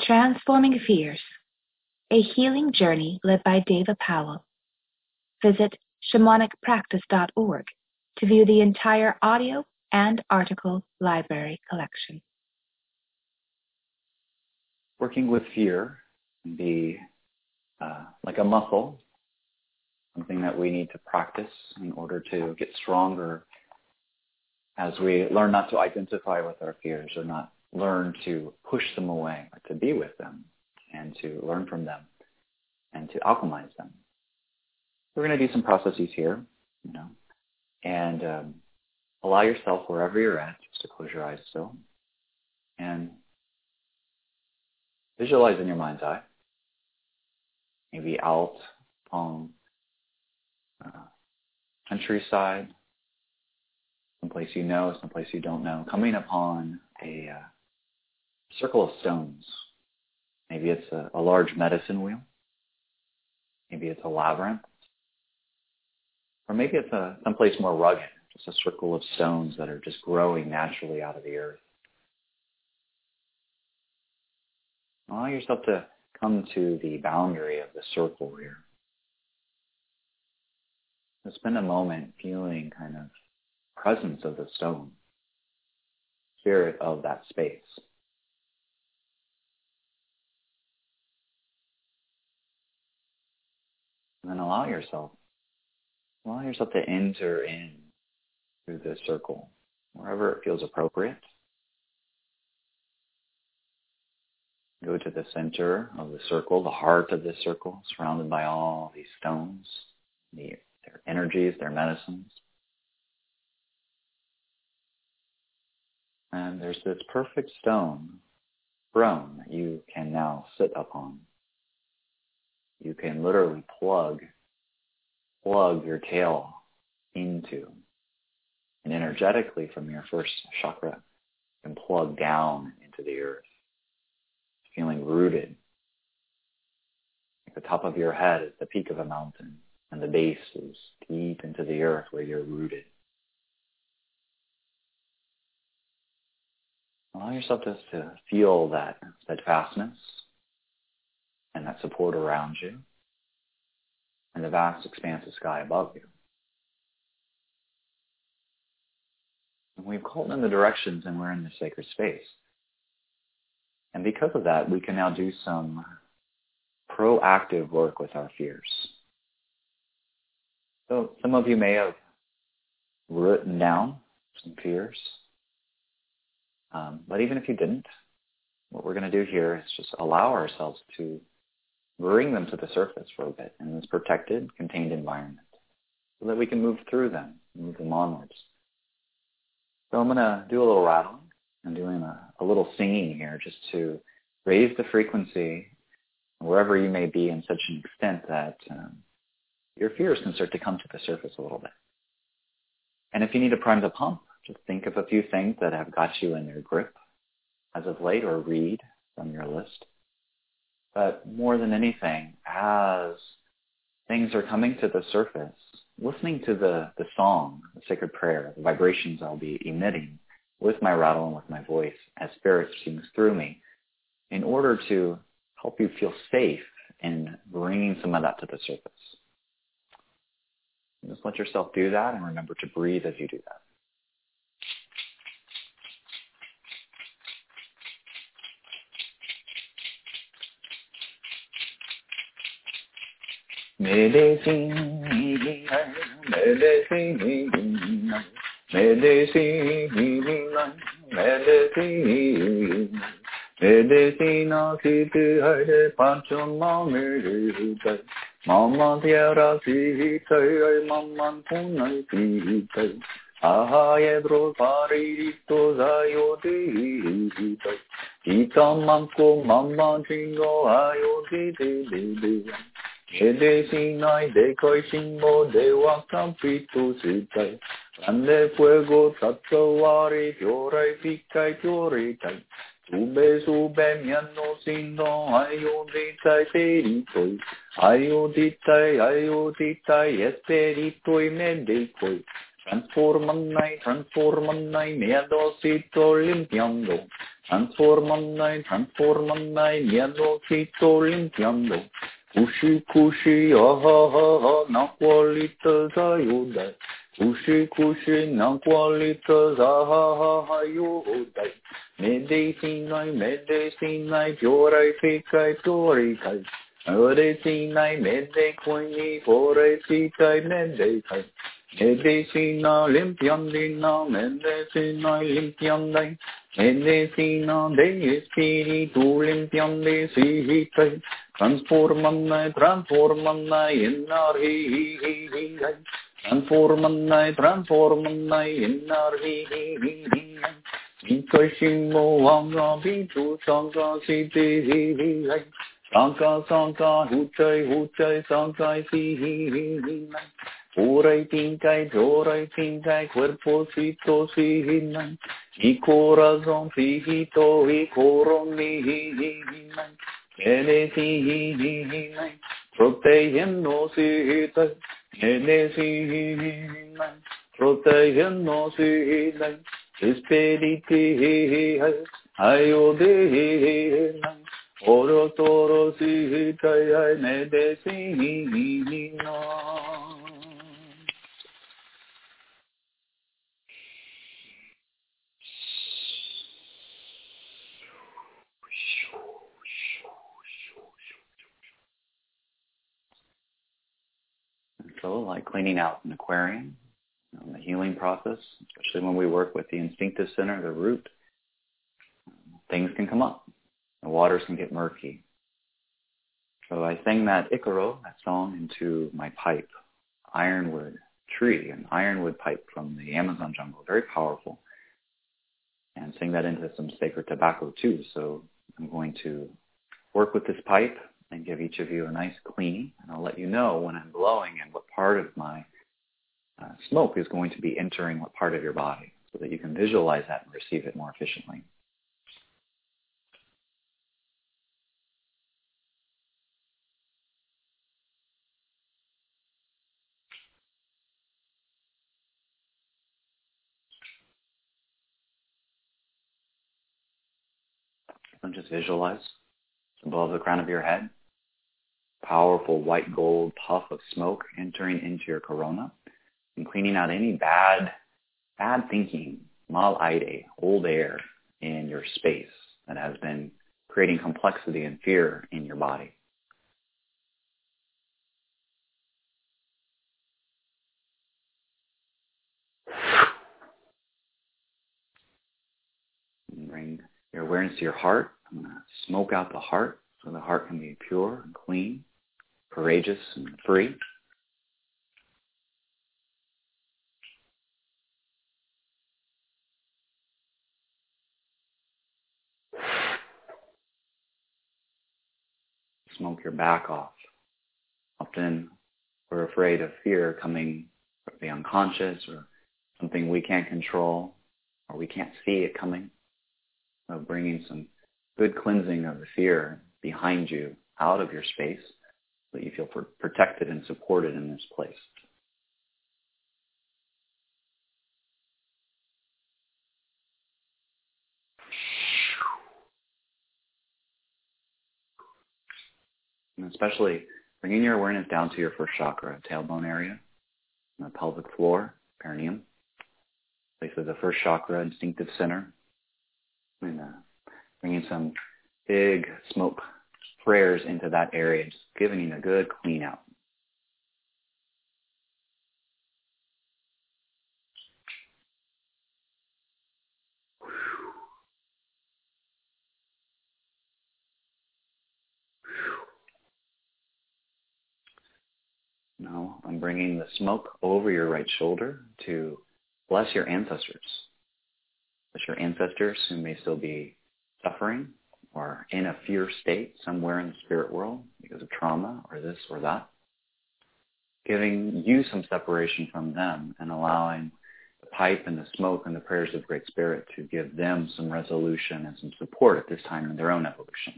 Transforming Fears, a healing journey led by Deva Powell. Visit shamanicpractice.org to view the entire audio and article library collection. Working with fear can be like a muscle, something that we need to practice in order to get stronger as we learn not to identify with our fears or not learn to push them away, but to be with them and to learn from them and to alchemize them. We're going to do some processes here, and allow yourself wherever you're at just to close your eyes still and visualize in your mind's eye, maybe out on countryside, someplace you know, someplace you don't know, coming upon a circle of stones. Maybe it's a large medicine wheel. Maybe it's a labyrinth. Or maybe it's someplace more rugged, just a circle of stones that are just growing naturally out of the earth. Allow yourself to come to the boundary of the circle here. Just spend a moment feeling kind of presence of the stone, spirit of that space. And then allow yourself to enter in through this circle, wherever it feels appropriate. Go to the center of the circle, the heart of this circle, surrounded by all these stones, their energies, their medicines. And there's this perfect throne that you can now sit upon. You can literally plug your tail into, and energetically from your first chakra, you can plug down into the earth, feeling rooted. The top of your head is the peak of a mountain, and the base is deep into the earth where you're rooted. Allow yourself just to feel that steadfastness and that support around you and the vast expanse of sky above you. And we've called in the directions and we're in the sacred space. And because of that, we can now do some proactive work with our fears. So some of you may have written down some fears. But even if you didn't, what we're going to do here is just allow ourselves to bring them to the surface for a bit in this protected, contained environment so that we can move through them, move them onwards. So I'm going to do a little rattling and doing a little singing here just to raise the frequency wherever you may be in such an extent that your fears can start to come to the surface a little bit. And if you need to prime the pump, just think of a few things that have got you in your grip as of late, or read from your list. But more than anything, as things are coming to the surface, listening to the song, the sacred prayer, the vibrations I'll be emitting with my rattle and with my voice as Spirit sings through me, in order to help you feel safe in bringing some of that to the surface. Just let yourself do that and remember to breathe as you do that. Medicina, medicina, medicina, medicina, medicina, si tu hai panchon mamir, mama tiara si tai, mama punai si tai, aha edro paririto zayodi tai, itamanko mama jingo ayodi de. Medicina de coisimbo de wakapito sitai, ande fuego tatawari fiore picai fiore tai, sube miano sino ayoditai peritoi, ayoditai esperitoi medicoi, transformanai, miedosito limpiando. Transformanai, miedosito limpiando. Kushi, na qualitas ayudai. Kushi, na qualitas ayudai. Medicinai, purificai. Medicinai, medicoini, purificai, medicai. Medicina limpiandina, medicina limpiandai. Medicina de espíritu limpiande sihitai. Transformanai, energia. Transformanai, energia. Mikashimo wanga bitu sanga siti. Sanka, huchai, sankai sihi. Orai tinkai, cuerpocito sihi. Mi corazón fijito, y coroni. Protegiendo sihi. Protegiendo sihi. Espiriti, ayode. Oro toro sihitai medicina. So, like cleaning out an aquarium, the healing process, especially when we work with the instinctive center, the root, things can come up. The waters can get murky. So I sang that Icaro, that song, into my pipe, ironwood tree, an ironwood pipe from the Amazon jungle, very powerful. And sing that into some sacred tobacco too. So I'm going to work with this pipe and give each of you a nice cleaning. And I'll let you know when I'm blowing and what part of my smoke is going to be entering what part of your body so that you can visualize that and receive it more efficiently. And just visualize above the crown of your head, powerful white gold puff of smoke entering into your corona and cleaning out any bad thinking, mal aire, old air in your space that has been creating complexity and fear in your body. And bring your awareness to your heart. I'm going to smoke out the heart so the heart can be pure and clean, courageous and free. Smoke your back off. Often we're afraid of fear coming from the unconscious or something we can't control or we can't see it coming. So bringing some good cleansing of the fear behind you out of your space so that you feel protected and supported in this place. And especially bringing your awareness down to your first chakra, tailbone area, the pelvic floor, perineum, place of the first chakra, instinctive center, and bringing some big smoke prayers into that area, just giving you a good clean out. Now I'm bringing the smoke over your right shoulder to bless your ancestors. Bless your ancestors who may still be suffering or in a fear state somewhere in the spirit world because of trauma or this or that. Giving you some separation from them and allowing the pipe and the smoke and the prayers of Great Spirit to give them some resolution and some support at this time in their own evolution.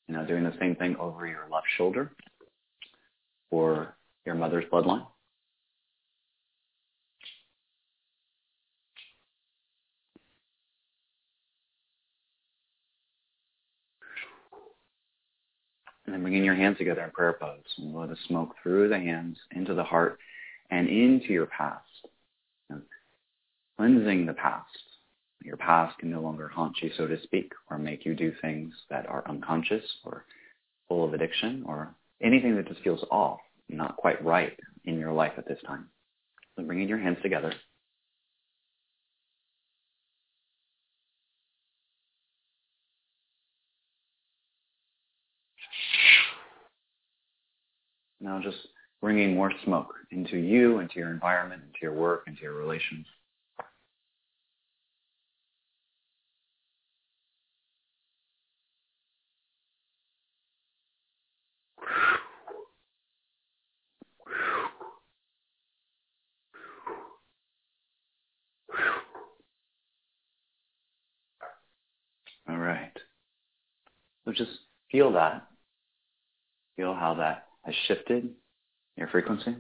Now doing the same thing over your left shoulder or your mother's bloodline. And then bringing your hands together in prayer pose. And blow the smoke through the hands into the heart and into your past. And cleansing the past. Your past can no longer haunt you, so to speak, or make you do things that are unconscious or full of addiction or anything that just feels off, not quite right in your life at this time. So bringing your hands together. Now just bringing more smoke into you, into your environment, into your work, into your relations. All right. So just feel that. Feel how that has shifted your frequency.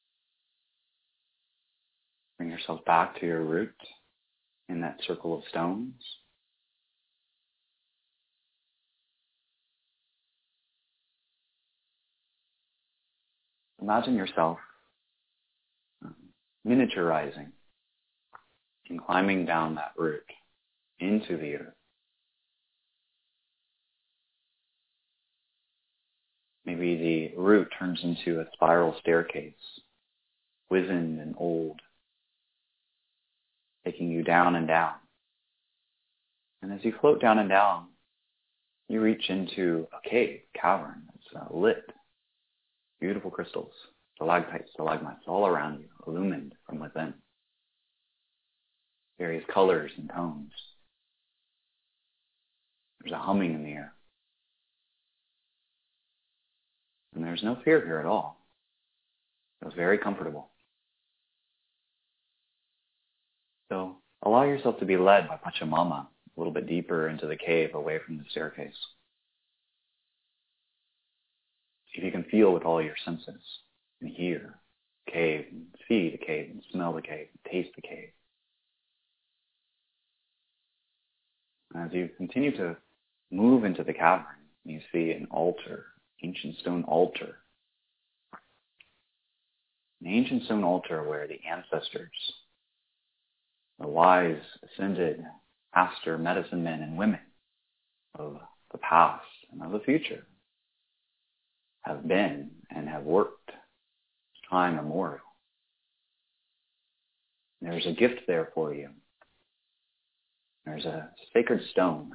Bring yourself back to your root in that circle of stones. Imagine yourself miniaturizing and climbing down that root into the earth. Maybe the root turns into a spiral staircase, wizened and old, taking you down and down. And as you float down and down, you reach into a cave, cavern. It's lit, beautiful crystals, stalactites, stalagmites all around you, illumined from within. Various colors and tones. There's a humming in the air. And there's no fear here at all. It was very comfortable. So allow yourself to be led by Pachamama a little bit deeper into the cave, away from the staircase. See if you can feel with all your senses and hear the cave, and see the cave, and smell the cave, and taste the cave. As you continue to move into the cavern, you see an altar, ancient stone altar. An ancient stone altar where the ancestors, the wise, ascended, master medicine men and women of the past and of the future have been and have worked time immemorial. There's a gift there for you. There's a sacred stone.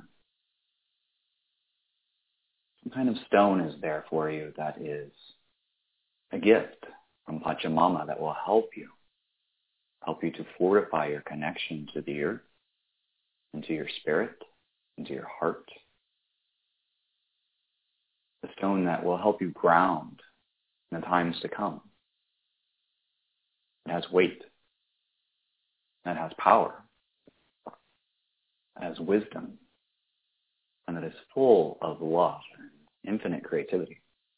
Some kind of stone is there for you that is a gift from Pachamama that will help you to fortify your connection to the earth, into your spirit, into your heart. A stone that will help you ground in the times to come. It has weight. It has power. It has wisdom. And it is full of love and infinite creativity.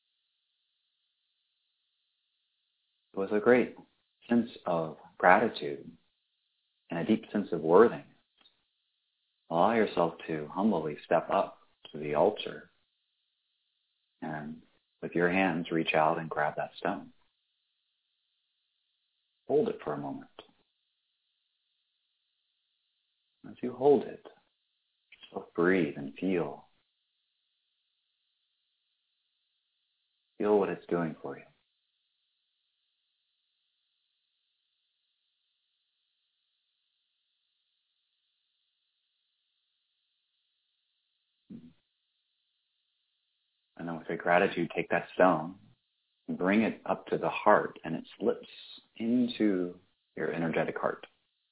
With a great sense of gratitude and a deep sense of worthiness, allow yourself to humbly step up to the altar and with your hands reach out and grab that stone. Hold it for a moment. As you hold it, just breathe and feel. Feel what it's doing for you. And then with your gratitude, take that stone and bring it up to the heart, and it slips into your energetic heart.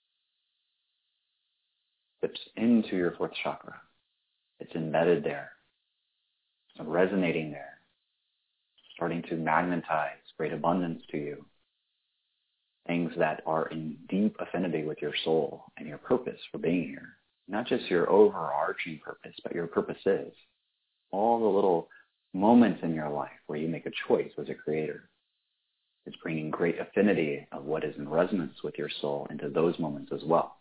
Slips into your fourth chakra. It's embedded there. It's resonating there. Starting to magnetize great abundance to you. Things that are in deep affinity with your soul and your purpose for being here. Not just your overarching purpose, but your purposes. all the little moments in your life where you make a choice as a creator. It's bringing great affinity of what is in resonance with your soul into those moments as well.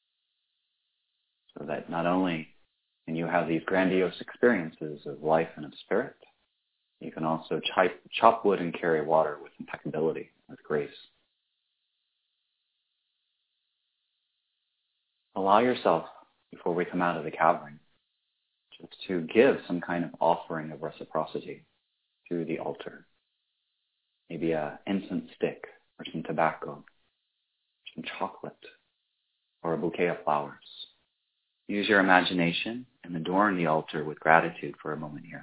So that not only can you have these grandiose experiences of life and of spirit, you can also chop wood and carry water with impeccability, with grace. Allow yourself, before we come out of the cavern, just to give some kind of offering of reciprocity to the altar. Maybe an incense stick, or some tobacco, some chocolate, or a bouquet of flowers. Use your imagination and adorn the altar with gratitude for a moment here.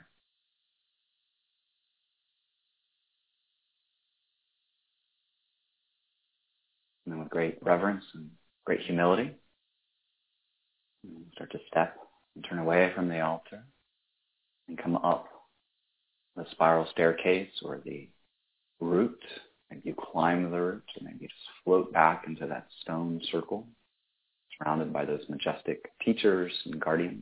And then with great reverence and great humility, start to step and turn away from the altar and come up the spiral staircase or the root. Maybe you climb the root, or maybe you just float back into that stone circle, surrounded by those majestic teachers and guardians.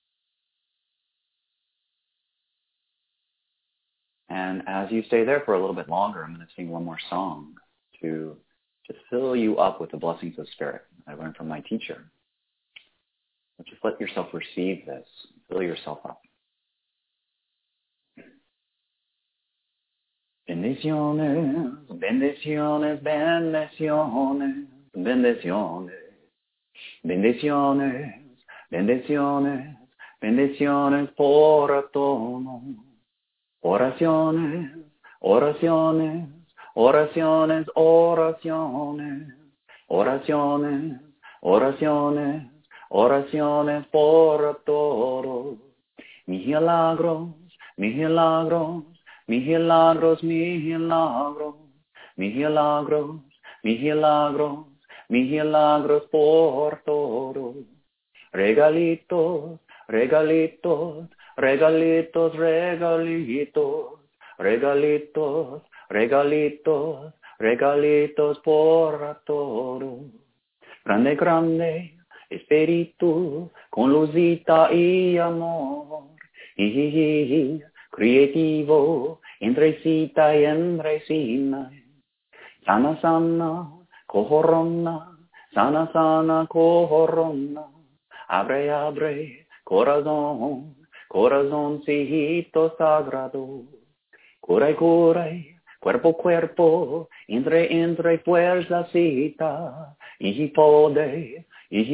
And as you stay there for a little bit longer, I'm going to sing one more song to fill you up with the blessings of spirit I learned from my teacher. But just let yourself receive this. Fill yourself up. Bendiciones, bendiciones, bendiciones, bendiciones, bendiciones, bendiciones, bendiciones por todo. Oraciones, oraciones, oraciones, oraciones, oraciones, oraciones, oraciones por todo. Mis milagros, mis milagros, mis milagros, mis milagros, mis milagros, mis milagros, mis milagros por todo. Regalitos, regalitos, regalitos, regalitos, regalitos, regalitos, regalitos por todo. Grande, grande, espíritu, con luzita y amor. Creativo, entre cita y entre cina. Sana, sana, cojorona, sana, sana, cojorona. Abre, abre, corazón, corazoncito sagrado. Curay, curay, cuerpo, cuerpo, entre, fuerzacita. Y poder,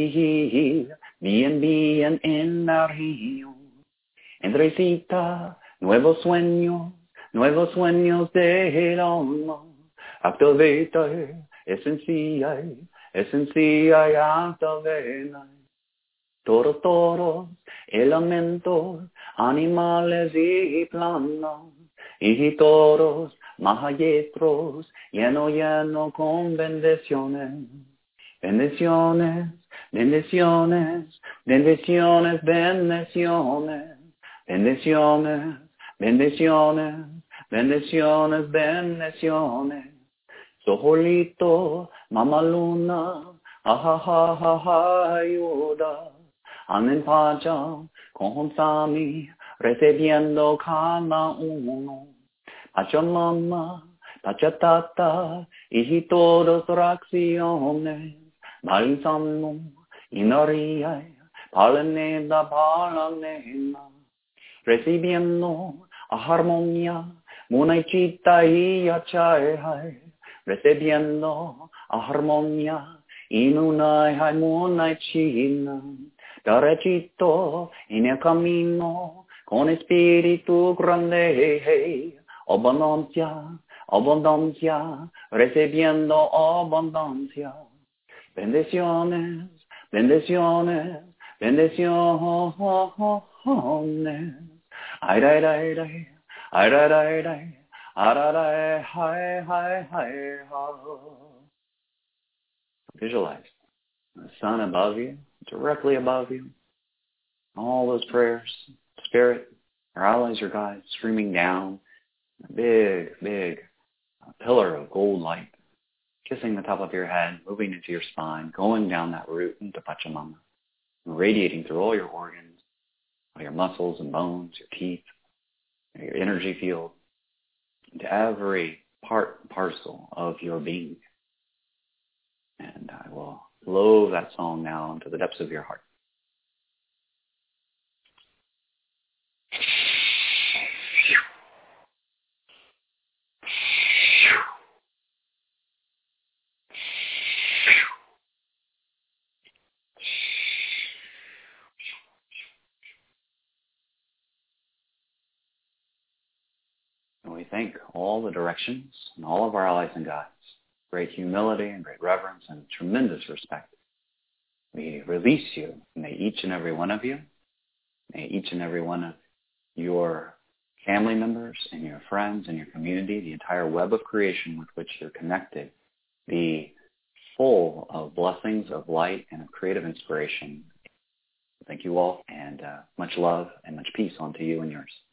bien, bien, energía. Entrecita, nuevos sueños del alma. Activita, esencia, activena. Todos, elementos, animales y plantas. Y todos, maestros, lleno con bendiciones. Bendiciones, bendiciones, bendiciones, bendiciones. Bendiciones, bendiciones, bendiciones, bendiciones. Sojolito, mamá luna, ayuda. Amen pacha, con Sami, recibiendo cada uno. Pachamama, Pachatata, y todas reacciones. Balsamo, Inaria, Palaneda, Palanena. Recibiendo armonía, munaichita y achai. Recibiendo armonía, inunai, munaichina. Derechito en el camino, con espíritu grande. Abundancia, abundancia, recibiendo abundancia. Bendiciones, bendiciones, bendiciones. Ay, ay, ay, ay, ay, ay, ay, ay, ay, ay, ay. Visualize the sun above you, directly above you. All those prayers, spirit, our allies, your guides, streaming down, a big, big pillar of gold light, kissing the top of your head, moving into your spine, going down that route into Pachamama, radiating through all your organs, all your muscles and bones, your teeth, your energy field, into every part and parcel of your being. And I will blow that song now into the depths of your heart. And we thank all the directions and all of our allies and guides. Great humility and great reverence and tremendous respect. We release you. May each and every one of you, may each and every one of your family members and your friends and your community, the entire web of creation with which you're connected, be full of blessings of light and of creative inspiration. Thank you all, and much love and much peace unto you and yours.